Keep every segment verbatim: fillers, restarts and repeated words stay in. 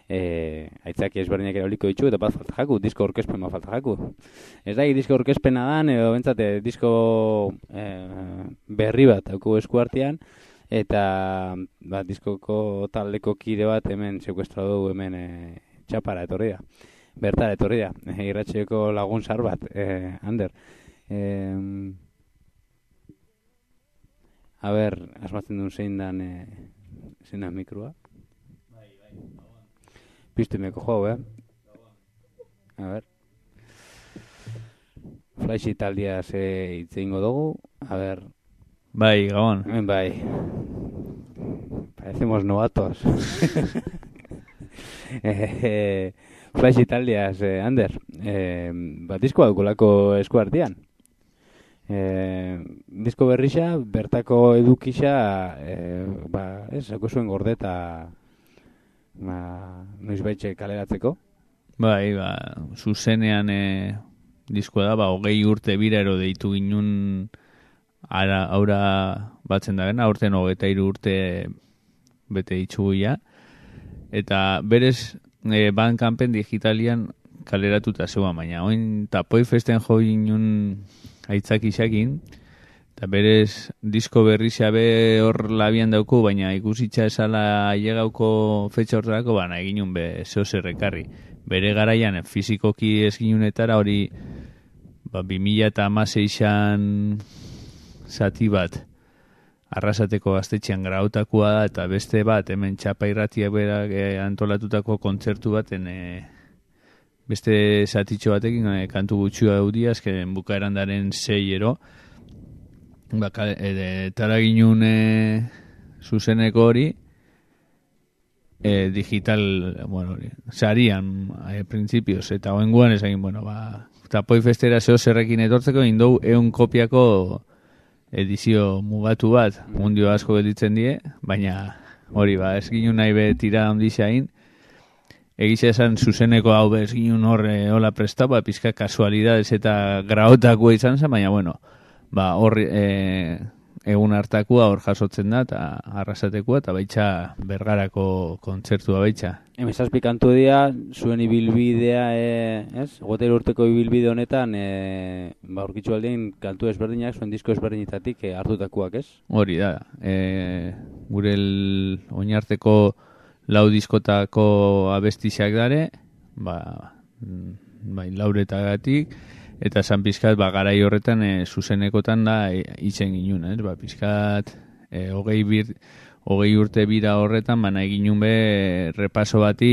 E, aitzaki ezberdinak eraliko ditu, eta bat falta jaku, disko orkespen bat falta jaku. Ez da, disko orkespena dan, edo bentsate, disko e, berri bat dauku eskuartean, eta ba, diskoko taldeko kide bat hemen sekuestra dugu hemen e, txapara etorri da. Bertara etorri da, e, irratxeko lagun zar bat, e, Ander. E, a ber, asmatzen duen zein dan, e, zein dan mikroa? Piztemeko jau, eh? A ver. Flash Italia ze itzeingo dugu. A ver. Bai, Gabon. Bai. Parecemos novatos. eh, Flash Italia ze Ander. Eh, ba, disko daukolako eskuartean. Eh, disko berrisa, bertako edukisa, eh, ba, ez, zako zuen gordeta ba, noiz baitxe kaleratzeko? Bai, ba, zuzenean e, diskoa da, ba, hogei urte biraro deitu ginun ara, aura batzen da gena, aurten hogeita hiru urte bete ditzuguia. Eta berez, e, Bandcampen digitalian kaleratuta zegoen, baina oin Tapoi Festen jo ginun aitzak isakin, eta berez disko berri xabe hor labian dauku, baina ikusitza esala llegauko fetxa horretako, baina eginun be zeo zerrekarri. Bere garaian fizikoki ez ginunetara hori ba, bi mila hamaseian zati bat arrasateko gaztetxean grautakoa da, eta beste bat hemen txapa irratiak berak e, antolatutako kontzertu baten e, beste zatitxo batekin e, kantu gutxua eudia, azken bukaeran daren sei ero. Baka, e, tara ginun e, zuzeneko hori e, digital, bueno, sarian e, principios, eta oenguan ez egin, bueno, ba, Tapoi Festera zeo zerrekin etortzeko, indou eun kopiako edizio mugatu bat, mundio asko gelditzen die, baina hori, ba, ez ginun nahi be tira ondixain, egizia esan zuzeneko hau bez ginun horre hola prestau, ba, pizka kasualidades eta graotakoa izan zen, baina, bueno, ba, hor e, egun hartakua hor jasotzen da, eta arrasatekua, eta baitxa Bergarako kontzertua baitxa. Hemezazpi kantu dira, zuen ibilbidea, e, ez? Gotero urteko ibilbide honetan, e, ba, aurkitzu aldein kantu ezberdinak, zuen disko ezberdinetatik e, hartutakoak, ez? Hori da, e, gure oinarteko lau diskotako abestixak dare, ba, bai, lauretagatik, eta san pizkat, ba, garai horretan e, zuzenekotan da e, itzen ginun, ez? Ba, pizkat, e, hogei, bir, hogei urte bira horretan, baina eginun be e, repaso bati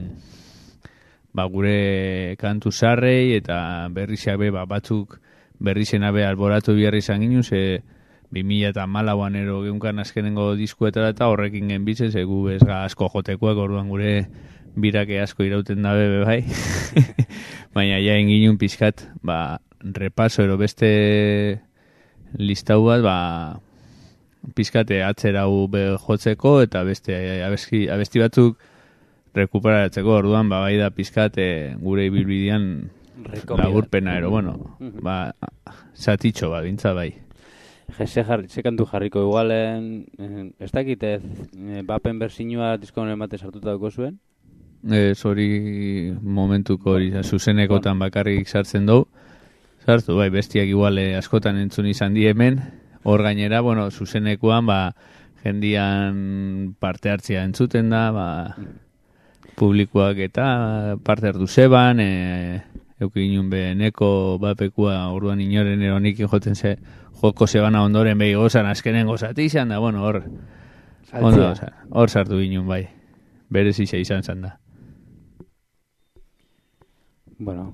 ba, gure kantu zarrei, eta berrizak be, ba, batzuk berrizena be alboratu biharri izan ginun, ze bi mila hamalauan ero geunkan azkenengo diskuetara eta horrekin genbitzen, ze gu bezga asko jotekoak, orduan gure birake asko irauten dabe be bai. Baina ja enginun pizkat, ba, repaso ero beste listau bat, ba, pizkate atzerau be jotzeko, eta beste abesti, abesti batzuk rekuperatzeko, orduan, ba, bai da pizkate gure ibilbidean laburpena ero, bueno, ba, zatitxo, ba, bintza bai. Jese jarri, kantu jarriko igualen, eh, ez dakit ez, eh, bapen berzinua diskonen batez hartuta duko zuen? Ez hori momentuko hori, zuzenekotan bakarrik sartzen dugu. Sartu, bai, bestiak iguale askotan entzun izan di hemen. Hor gainera, bueno, zuzenekoan, ba, jendian parte hartzia entzuten da, ba, publikoak eta parte hartu zeban, e, eukin inun be, neko bapekua orduan inoren eronikin joten ze, joko zebana ondoren behi gozan, azkenen gozati izan da, bueno, hor, ondo, hor sartu ginen, bai, berez isa izan zan da. Bueno.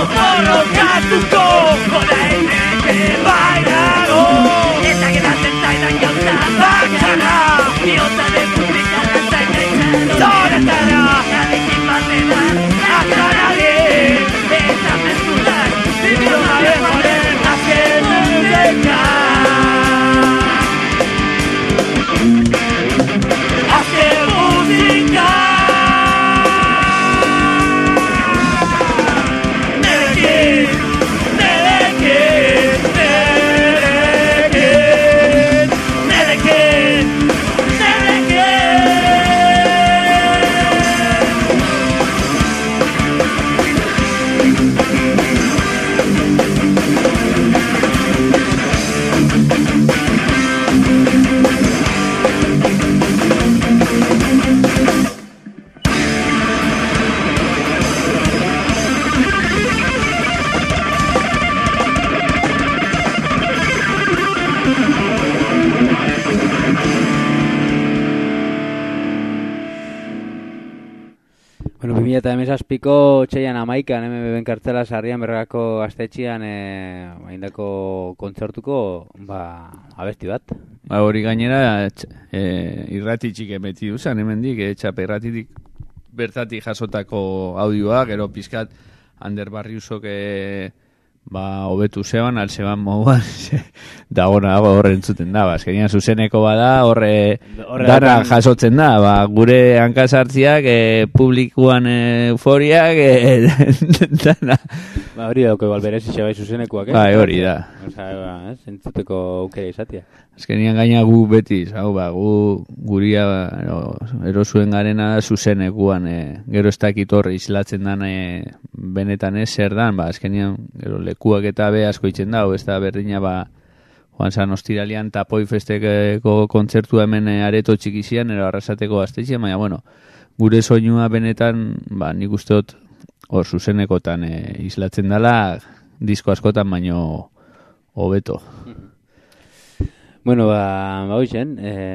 borrokatuko oraineke bainago eta geratzen zaidan gauza bakarra bihotzaren publikara zainatzen zoretara garekin batera akanari eta mezunak idioma bemoren azken musika azken musika eta hemezazpiko txaian amaikan, M B B kartzela sarrian bergako gaztetxian e, indako kontzertuko ba, abesti bat. Ba, hori gainera e, irratitxik emeti duzan, hemendik, e, txape irratitik bertatik jasotako audioa, gero pizkat Ander Barriusok e, ba, hobetu zeban, alzeban moduan, da gona horre entzuten da, ba, azkenian zuzeneko bada, horre dana jasotzen da, ba, gure hankasartziak, e, publikuan e, euforiak, e, dana. Ba, hori dauko balberez bai zuzenekoak, eh? Ba, hori da. Osa, ba, ez, entzuteko aukera izatea. Azkenian gaina gu beti, hau, ba, gu guria no, erosuen garena zuzenekuan, e, gero ez dakit horre islatzen dan e, benetan ez zer dan, ba, azkenian gero lekuak eta be asko itzen da, ez da berdina, ba, joan zan ostiralian Tapoi Festeko kontzertu hemen areto txikizian, ero arrasateko gaztetxean, baina, bueno, gure soinua benetan, ba, nik usteot hor zuzenekotan e, islatzen dela, disko askotan baino hobeto. Bueno, ba, ba hoizen, eh,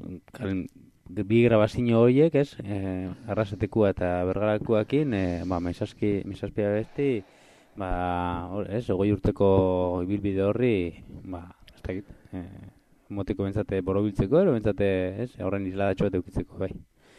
bi grabazio horiek, ez, eh, arrasatekua eta bergarakuakin, eh, ba, mesazki, mesazpia besti, ba, or, ez, ogoi urteko ibilbide horri, ba, ez dakit, eh, motiko bentsate borobiltzeko, ero bentsate, ez, horren isladatxo bat eukitzeko, bai.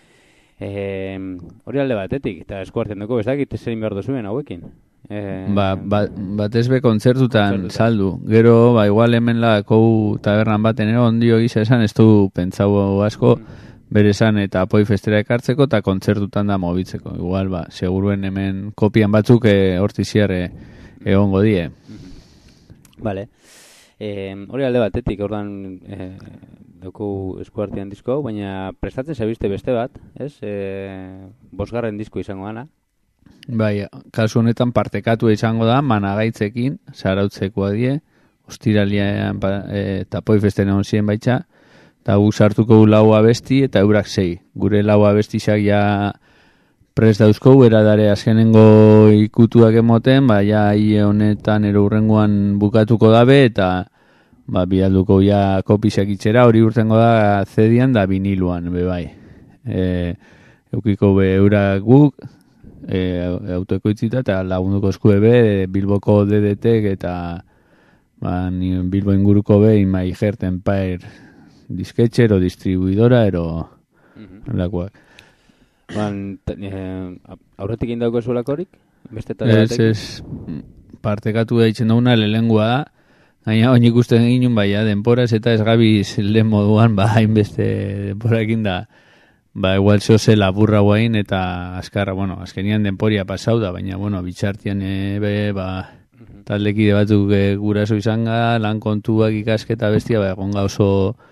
Eh, hori alde batetik, eta eskuartzen dugu, ez dakit, zein behar duzuen hauekin. Eh, ba, ba, bat ez be kontzertutan saldu. Gero, ba, igual hemen lakou tabernan baten ero ondio gisa esan, ez du pentsau asko, bere esan eta Apoi Festera ekartzeko eta kontzertutan da mobitzeko. Igual, ba, seguruen hemen kopian batzuk e, hortiziar e, egongo die. Vale. Eh, hori alde batetik, ordan eh, dugu eskuartian disko, baina prestatzen zabizte beste bat, ez? Eh, bosgarren disko izango gana. Bai, kasu honetan partekatu izango da, managaitzekin, zarautzekoa die, ostiralian e, Tapoi Festen egon ziren baitxa, eta gu sartuko lau abesti eta eurak sei. Gure lau abestizak ja prest dauzko, eradare azkenengo ikutuak emoten, ba, ja hie honetan ero urrengoan bukatuko dabe, eta ba, bialduko ja kopisak itxera, hori urtengo da zedian da viniluan, be bai. E, eukiko be eurak guk, E, autoekoitzita eta lagunduko eskue be Bilboko D D T eta ba, Bilbo inguruko be Imai Heart Empire disketxe ero distribuidora ero mm-hmm. lakoak. Ban, eh, aurretik indauko zuelakorik? Ez, ez, partekatu da itzen dauna lelengua da, gaina honi ikusten ginen baina denporaz eta ez gabiz lehen moduan ba hainbeste denporakin da. Ba, igual zoze laburra guain eta azkarra, bueno, azkenian denporia pasau da, baina, bueno, bitxartian ebe, ba, taldekide batzuk e, guraso izanga, lan kontuak ikasketa bestia, ba, egon oso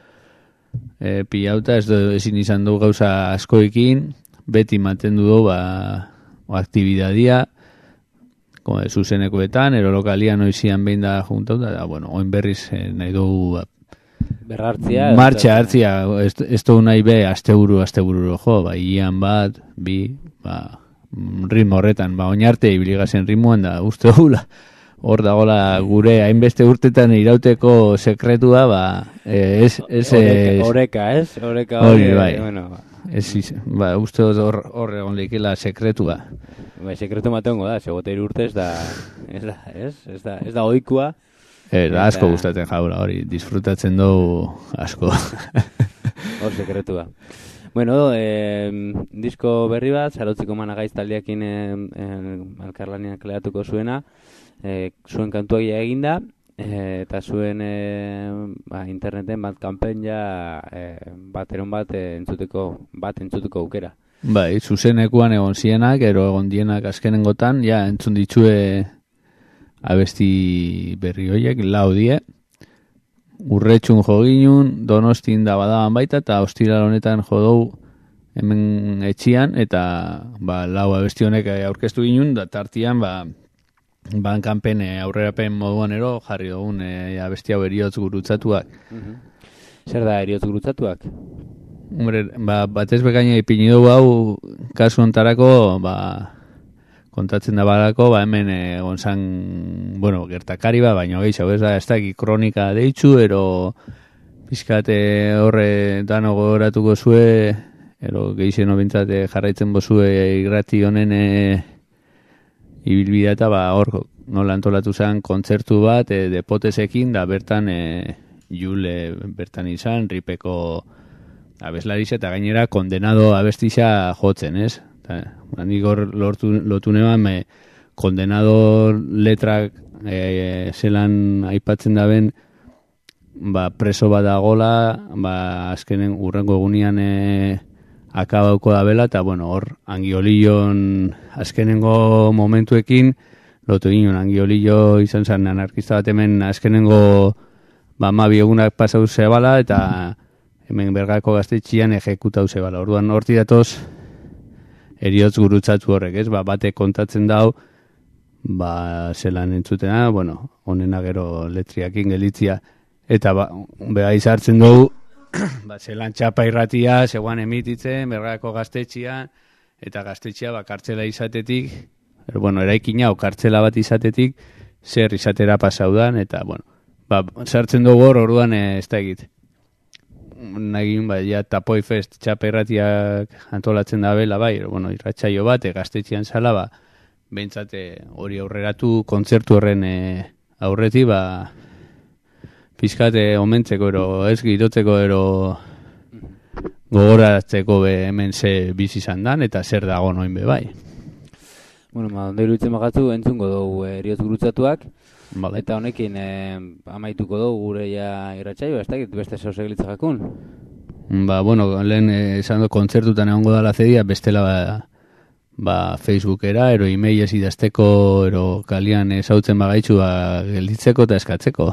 e, pilauta, ez do, ezin izan du gauza askoekin, beti mantendu du, ba, o aktibidadia, como, zuzenekoetan, ero lokalian oizian behin da juntauta, da, bueno, oin berriz e, nahi dugu, ba, berrartzia martxa hartzia, ez du nahi be asteburu asteburu jo, ba ian bat, bi, ba ritmo horretan, ba oinarte ibiligazen ritmoan da uste dugula. Hor dagola gure hainbeste urtetan irauteko sekretua, ba ez ez oreka, oreka, ez? Oreka hori, bai. Bueno, Ez, iz- ba, uste dut hor, hor egon leikela sekretua. Ba, sekretu matengo da, segote hiru urte ez da, ez da, ez? Ez da, ez da oikua. Ez, Eta- asko gustatzen jaula, hori, disfrutatzen dugu asko. Hor sekretua. Bueno, eh, disko berri bat, Zarautzeko Managaiz taldeakin eh, eh, elkarlanean kleatuko zuena, eh, zuen kantuak ja eginda, eh, eta zuen eh, ba, interneten bat kanpen ja eh, bateron bat eh, entzuteko, bat entzuteko aukera. Bai, zuzenekuan egon zienak, ero egon dienak azkenengotan, ja, entzun ditxue abesti berri horiek, lau die, Urretxun jo ginun, Donostin da badaban baita, eta ostiral honetan jodou hemen etxian, eta ba, lau abesti honek aurkeztu ginun, da tartian, ba, bankanpen eh, aurrerapen moduan ero, jarri dugun eh, abesti hau eriotz gurutzatuak. Zer da eriotz gurutzatuak? Hombre, ba, batez bekaina ipini dugu hau, kasu ontarako, ba, kontatzen da balako, ba, hemen egon zan, bueno, gertakari ba, baina gehiago, ez da, ez da, kronika deitzu, ero pizkate horre dano gogoratuko zue, ero gehiago bintzate jarraitzen bozue irrati honen e, ibilbidea eta ba, hor, nola antolatu zen kontzertu bat, e, depotesekin, da bertan e, jule bertan izan, ripeko abeslariz eta gainera kondenado abestisa jotzen, ez? Nik hor lortu, lotu neban, me kondenado letrak e, zelan aipatzen daben, ba, preso bat dagola, ba, azkenen urrengo egunean e, akabauko dabela, eta bueno, hor Angiolion azkenengo momentuekin, lotu ginen, Angiolio izan zen anarkista bat hemen azkenengo ba, mabi egunak pasau zebala, eta hemen Bergako gaztetxian ejekutau zebala. Orduan horti datoz, eriotz gurutzatu horrek, ez? Ba, bate kontatzen dau, ba, zelan entzutena, bueno, honena gero letriakin gelitzia, eta ba, beha izartzen dugu, ba, zelan txapa irratia, zegoan emititzen, Bergako gaztetxian, eta gaztetxia, ba, kartzela izatetik, pero, bueno, eraikina, o kartzela bat izatetik, zer izatera pasaudan, eta, bueno, ba, sartzen dugu hor, orduan ez da egit. Nagin, ba, ja, Tapoi Fest txapa irratiak antolatzen da bela, bai, bueno, irratsaio bat, gaztetxian zala, ba, behintzate hori aurreratu kontzertu horren e, aurreti, ba, pizkate omentzeko ero, ez girotzeko ero gogoratzeko be hemen ze bizi izan dan, eta zer dago noin be bai. Bueno, ma, ondo iruditzen bagatzu entzungo dugu eh, eriotz gurutzatuak, Vale. eta honekin eh, amaituko dugu gure ja irratsaioa, ez dakit beste zeu segelitza jakun. Ba, bueno, lehen eh, esan du kontzertutan egongo dala zedia, bestela ba, ba Facebookera, ero emailez idazteko, ero kalian ezautzen bagaitzu ba, gelditzeko eta eskatzeko.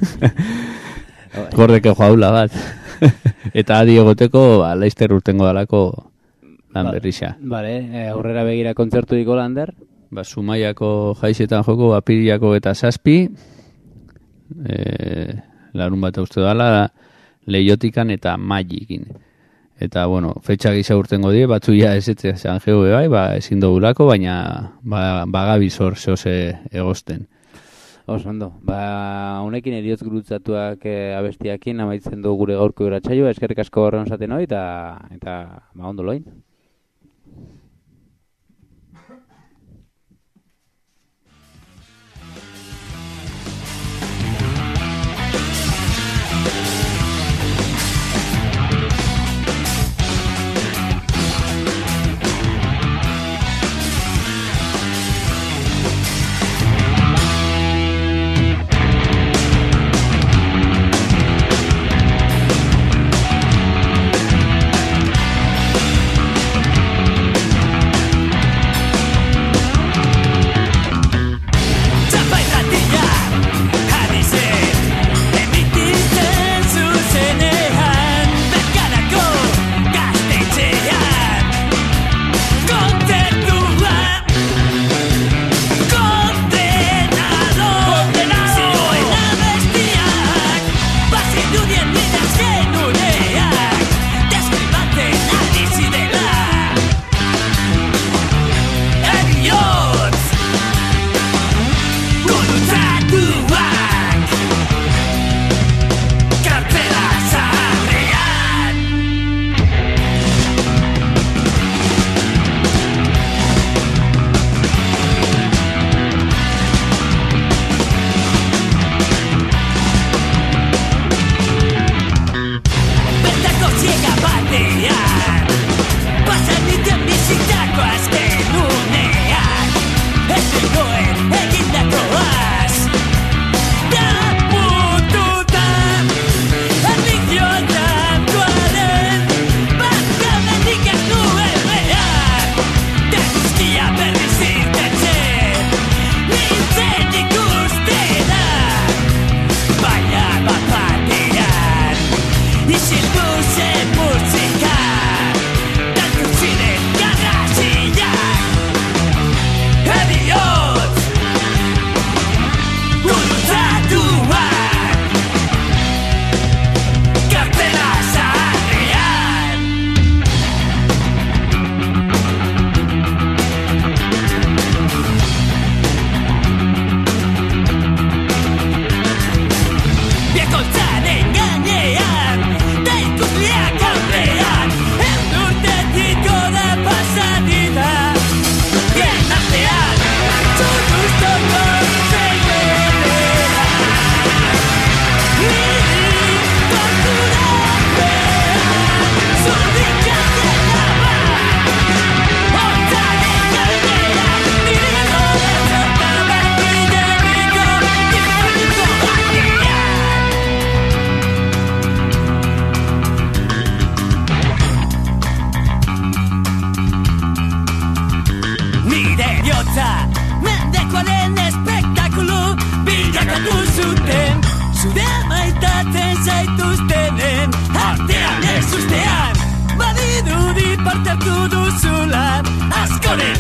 Gordeke joaula bat. Eta adi egoteko, ba, laizter urtengo dalako lan berrixa. Vale, eh, aurrera begira kontzertu diko lander. Ba, Zumaiako jaizetan joko, apiriako eta zazpi, e, larun bat uste dala, Leiotikan eta Magikin. Eta, bueno, fetxa gisa urtengo die, batzu ja ez ez San Geo bai, ba, ezin dugulako, baina ba, bagabizor zehoze egosten. Oso ondo. Ba, honekin eriotz gurutzatuak eh, abestiakin amaitzen du gure gaurko irratsaioa, eskerrik asko horren zaten hori, eta, eta ba, ondo loin.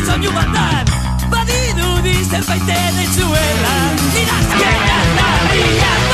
soinu batan badirudi zerbait ere zuela idazkera larriak